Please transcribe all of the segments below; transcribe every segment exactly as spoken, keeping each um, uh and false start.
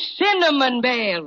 Cinnamon Bear.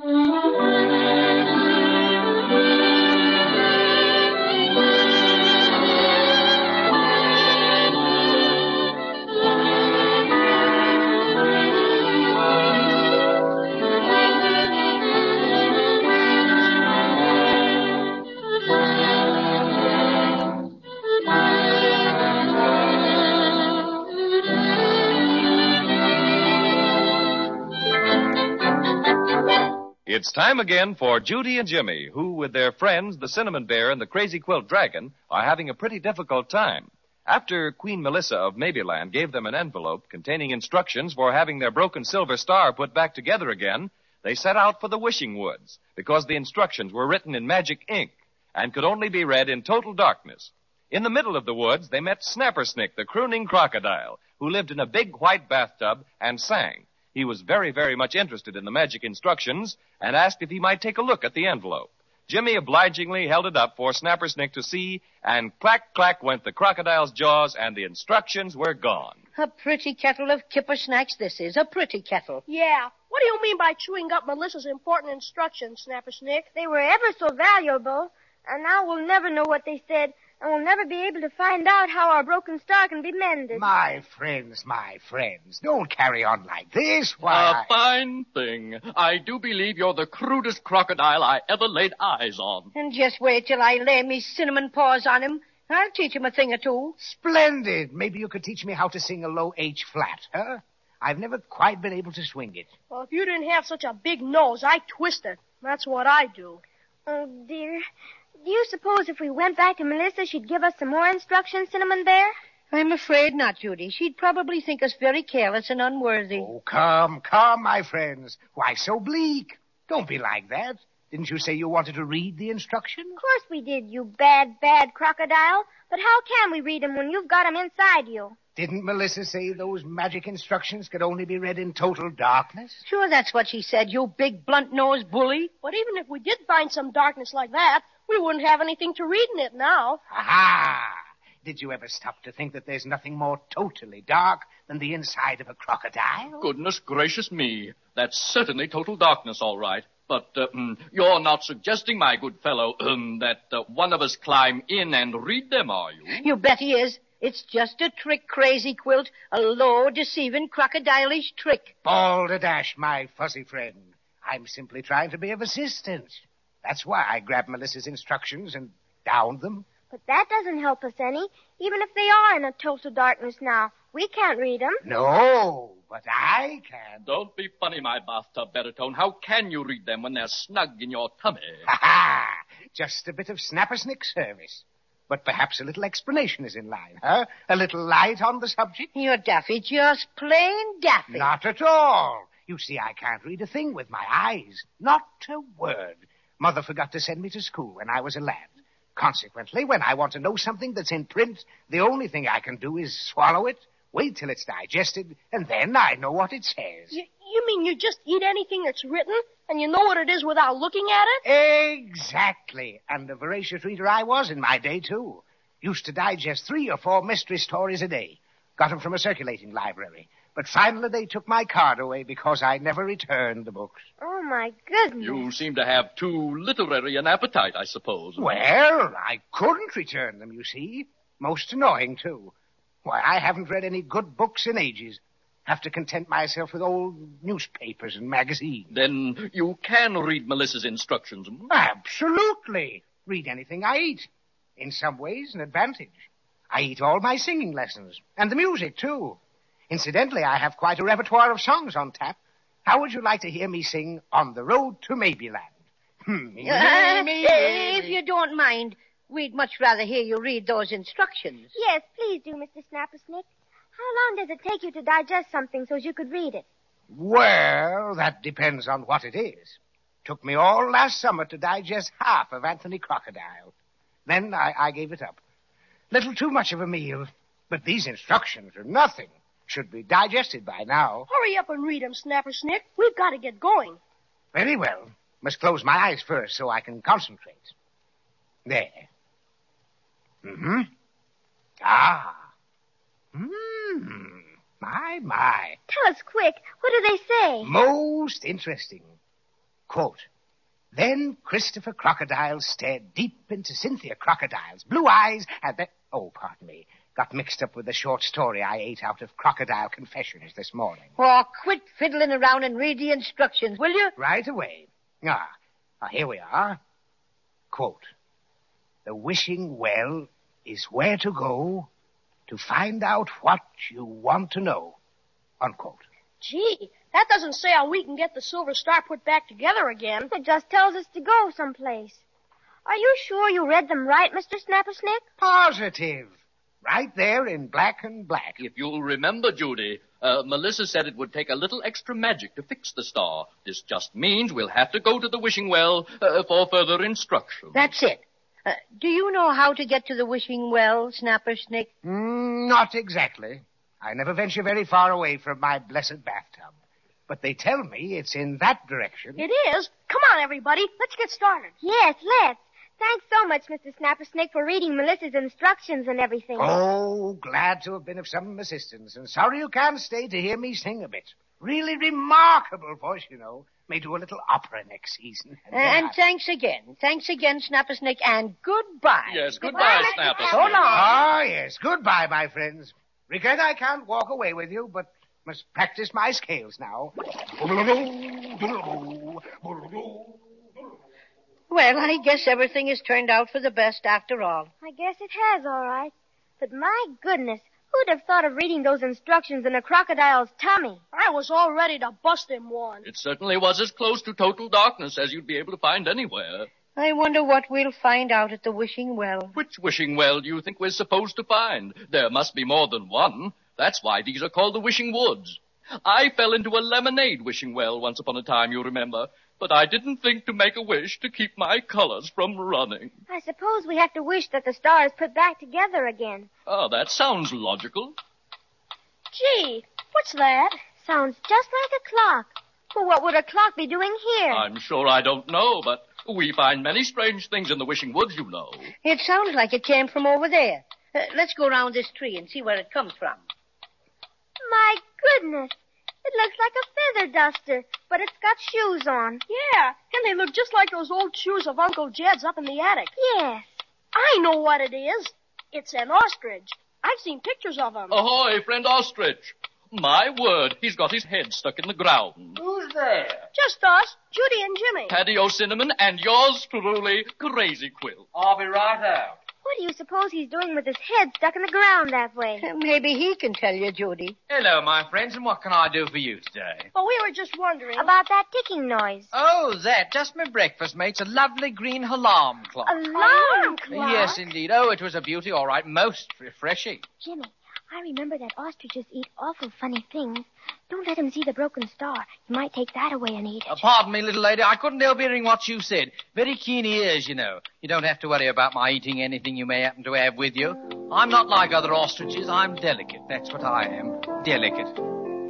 It's time again for Judy and Jimmy, who, with their friends, the Cinnamon Bear and the Crazy Quilt Dragon, are having a pretty difficult time. After Queen Melissa of Mabyland gave them an envelope containing instructions for having their broken silver star put back together again, they set out for the Wishing Woods, because the instructions were written in magic ink and could only be read in total darkness. In the middle of the woods, they met Snappersnick, the crooning crocodile, who lived in a big white bathtub and sang. He was very, very much interested in the magic instructions and asked if he might take a look at the envelope. Jimmy obligingly held it up for Snappersnick to see, and clack, clack went the crocodile's jaws, and the instructions were gone. A pretty kettle of kipper snacks this is, a pretty kettle. Yeah. What do you mean by chewing up Melissa's important instructions, Snappersnick? They were ever so valuable, and now we'll never know what they said, and we'll never be able to find out how our broken star can be mended. My friends, my friends, don't carry on like this. Why, A I... fine thing. I do believe you're the crudest crocodile I ever laid eyes on. And just wait till I lay me cinnamon paws on him. I'll teach him a thing or two. Splendid. Maybe you could teach me how to sing a low H flat, huh? I've never quite been able to swing it. Well, if you didn't have such a big nose, I'd twist it. That's what I do. Oh, dear. Do you suppose if we went back to Melissa, she'd give us some more instructions, Cinnamon Bear? I'm afraid not, Judy. She'd probably think us very careless and unworthy. Oh, come, come, my friends. Why so bleak? Don't be like that. Didn't you say you wanted to read the instructions? Of course we did, you bad, bad crocodile. But how can we read them when you've got them inside you? Didn't Melissa say those magic instructions could only be read in total darkness? Sure, that's what she said, you big blunt-nosed bully. But even if we did find some darkness like that, we wouldn't have anything to read in it now. Aha! Did you ever stop to think that there's nothing more totally dark than the inside of a crocodile? Goodness gracious me. That's certainly total darkness, all right. But uh, mm, you're not suggesting, my good fellow, um, that uh, one of us climb in and read them, are you? You bet he is. It's just a trick, Crazy Quilt. A low, deceiving, crocodilish trick. Balderdash, my fuzzy friend. I'm simply trying to be of assistance. That's why I grabbed Melissa's instructions and downed them. But that doesn't help us any. Even if they are in a total darkness now, we can't read them. No, but I can. Don't be funny, my bathtub baritone. How can you read them when they're snug in your tummy? Ha ha! Just a bit of Snappersnick service. But perhaps a little explanation is in line, huh? A little light on the subject? You're daffy, just plain daffy. Not at all. You see, I can't read a thing with my eyes. Not a word. Mother forgot to send me to school when I was a lad. Consequently, when I want to know something that's in print, the only thing I can do is swallow it, wait till it's digested, and then I know what it says. You, you mean you just eat anything that's written, and you know what it is without looking at it? Exactly. And a voracious reader I was in my day, too. Used to digest three or four mystery stories a day. Got them from a circulating library. But finally they took my card away because I never returned the books. Oh, my goodness. You seem to have too literary an appetite, I suppose. Well, I couldn't return them, you see. Most annoying, too. Why, I haven't read any good books in ages. Have to content myself with old newspapers and magazines. Then you can read Melissa's instructions. Absolutely. Read anything I eat. In some ways, an advantage. I eat all my singing lessons. And the music, too. Incidentally, I have quite a repertoire of songs on tap. How would you like to hear me sing On the Road to Mabyland? Uh, if you don't mind, we'd much rather hear you read those instructions. Yes, please do, Mister Snappersnick. How long does it take you to digest something so you could read it? Well, that depends on what it is. Took me all last summer to digest half of Anthony Crocodile. Then I, I gave it up. Little too much of a meal. But these instructions are nothing. Should be digested by now. Hurry up and read them, Snappersnick. We've got to get going. Very well. Must close my eyes first so I can concentrate. There. Mm-hmm. Ah. Mmm. My, my. Tell us quick. What do they say? Most interesting. Quote, then Christopher Crocodile stared deep into Cynthia Crocodile's blue eyes and then... Oh, pardon me. Got mixed up with the short story I ate out of Crocodile Confessions this morning. Oh, quit fiddling around and read the instructions, will you? Right away. Ah, ah here we are. Quote, the wishing well is where to go to find out what you want to know. Unquote. Gee, that doesn't say how we can get the Silver Star put back together again. It just tells us to go someplace. Are you sure you read them right, Mister Snappersnick? Positive. Right there in black and black. If you'll remember, Judy, uh, Melissa said it would take a little extra magic to fix the star. This just means we'll have to go to the wishing well uh, for further instructions. That's it. Uh, do you know how to get to the wishing well, Snappersnick? Mm, not exactly. I never venture very far away from my blessed bathtub. But they tell me it's in that direction. It is. Come on, everybody. Let's get started. Yes, let's. Thanks so much, Mister Snappersnick, for reading Melissa's instructions and everything. Oh, glad to have been of some assistance, and sorry you can't stay to hear me sing a bit. Really remarkable voice, you know. May do a little opera next season. And, and I... thanks again. Thanks again, Snappersnick, and goodbye. Yes, goodbye, Snappersnick. So long. Ah, yes, goodbye, my friends. Regret I can't walk away with you, but must practice my scales now. Well, I guess everything has turned out for the best after all. I guess it has, all right. But my goodness, who'd have thought of reading those instructions in a crocodile's tummy? I was all ready to bust him one. It certainly was as close to total darkness as you'd be able to find anywhere. I wonder what we'll find out at the wishing well. Which wishing well do you think we're supposed to find? There must be more than one. That's why these are called the Wishing Woods. I fell into a lemonade wishing well once upon a time, you remember. But I didn't think to make a wish to keep my colors from running. I suppose we have to wish that the star is put back together again. Oh, that sounds logical. Gee, what's that? Sounds just like a clock. Well, what would a clock be doing here? I'm sure I don't know, but we find many strange things in the Wishing Woods, you know. It sounds like it came from over there. Uh, let's go around this tree and see where it comes from. My goodness. It looks like a feather duster, but it's got shoes on. Yeah, and they look just like those old shoes of Uncle Jed's up in the attic. Yes. I know what it is. It's an ostrich. I've seen pictures of him. Ahoy, friend ostrich. My word, he's got his head stuck in the ground. Who's there? Just us, Judy and Jimmy. Paddy O'Cinnamon and yours truly, Crazy Quilt. I'll be right out. What do you suppose he's doing with his head stuck in the ground that way? Maybe he can tell you, Judy. Hello, my friends, and what can I do for you today? Well, we were just wondering. About that ticking noise. Oh, that. Just my breakfast, mate. It's a lovely green alarm clock. Alarm clock? Yes, indeed. Oh, it was a beauty, all right. Most refreshing. Jimmy, I remember that ostriches eat awful funny things. Don't let him see the broken star. He might take that away and eat it. Uh, pardon me, little lady. I couldn't help hearing what you said. Very keen ears, you know. You don't have to worry about my eating anything you may happen to have with you. I'm not like other ostriches. I'm delicate. That's what I am. Delicate.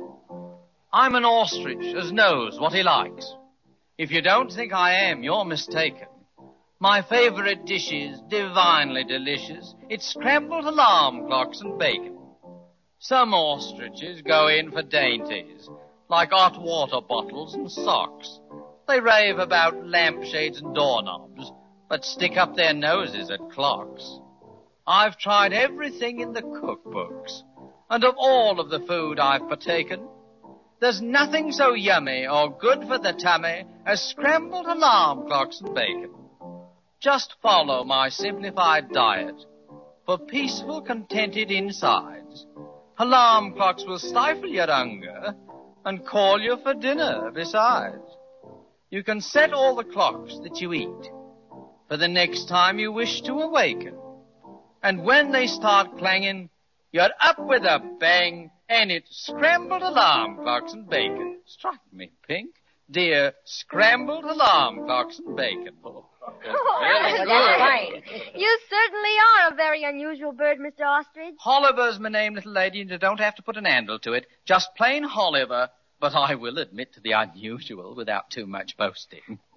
I'm an ostrich as knows what he likes. If you don't think I am, you're mistaken. My favorite dish is divinely delicious. It's scrambled alarm clocks and bacon. Some ostriches go in for dainties, like hot water bottles and socks. They rave about lampshades and doorknobs, but stick up their noses at clocks. I've tried everything in the cookbooks, and of all of the food I've partaken, there's nothing so yummy or good for the tummy as scrambled alarm clocks and bacon. Just follow my simplified diet for peaceful, contented insides. Alarm clocks will stifle your hunger and call you for dinner besides. You can set all the clocks that you eat for the next time you wish to awaken. And when they start clanging, you're up with a bang, and it's scrambled alarm clocks and bacon. Strike me pink, dear scrambled alarm clocks and bacon. Oh, very good. You certainly are a very unusual bird, Mister Ostrich. Holliver's my name, little lady, and you don't have to put an handle to it. Just plain Holliver, but I will admit to the unusual without too much boasting.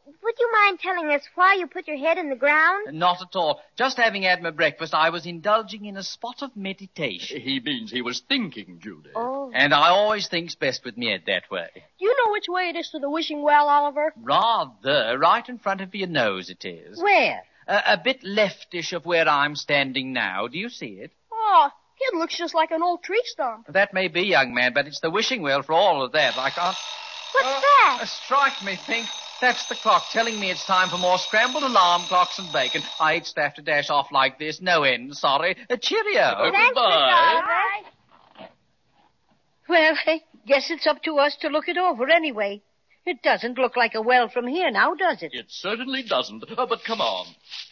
Would you mind telling us why you put your head in the ground? Not at all. Just having had my breakfast, I was indulging in a spot of meditation. He means he was thinking, Judy. Oh. And I always thinks best with me head that way. Do you know which way it is to the wishing well, Oliver? Rather, right in front of your nose it is. Where? A, a bit leftish of where I'm standing now. Do you see it? Oh, it looks just like an old tree stump. That may be, young man, but it's the wishing well for all of that. I can't... What's Uh, that? strike me, Pink. That's the clock telling me it's time for more scrambled alarm clocks and bacon. I hate to have to dash off like this. No end, sorry. A cheerio. Oh, Thanks, goodbye. Miss Oliver. Well, I guess it's up to us to look it over anyway. It doesn't look like a well from here now, does it? It certainly doesn't. Uh, but come on.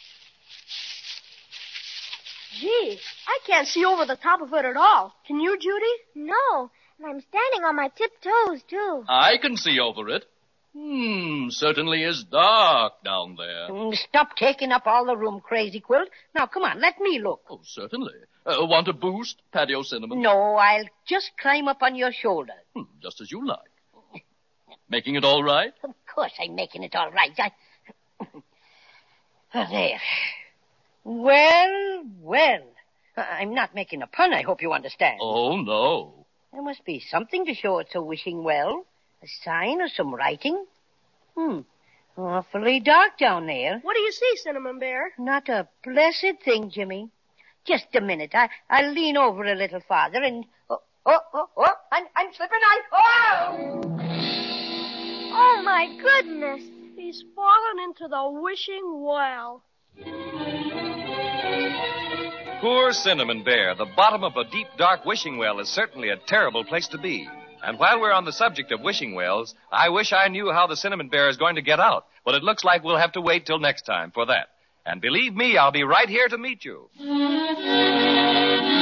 Gee, I can't see over the top of it at all. Can you, Judy? No, and I'm standing on my tiptoes, too. I can see over it. Hmm, certainly is dark down there. Mm, Stop taking up all the room, Crazy Quilt. Now, come on, let me look. Oh, certainly. Uh, want a boost, Patio Cinnamon? No, I'll just climb up on your shoulder. Hmm, just as you like. Making it all right? Of course I'm making it all right. I... Oh, there. Well, well. I'm not making a pun, I hope you understand. Oh, no. There must be something to show it's a wishing well. A sign or some writing. Hmm. Awfully dark down there. What do you see, Cinnamon Bear? Not a blessed thing, Jimmy. Just a minute. I, I'll lean over a little farther and... Oh, oh, oh, oh. I'm, I'm slipping. I... Oh! Oh, my goodness. He's fallen into the wishing well. Poor Cinnamon Bear. The bottom of a deep, dark wishing well is certainly a terrible place to be. And while we're on the subject of wishing wells, I wish I knew how the Cinnamon Bear is going to get out. But it looks like we'll have to wait till next time for that. And believe me, I'll be right here to meet you.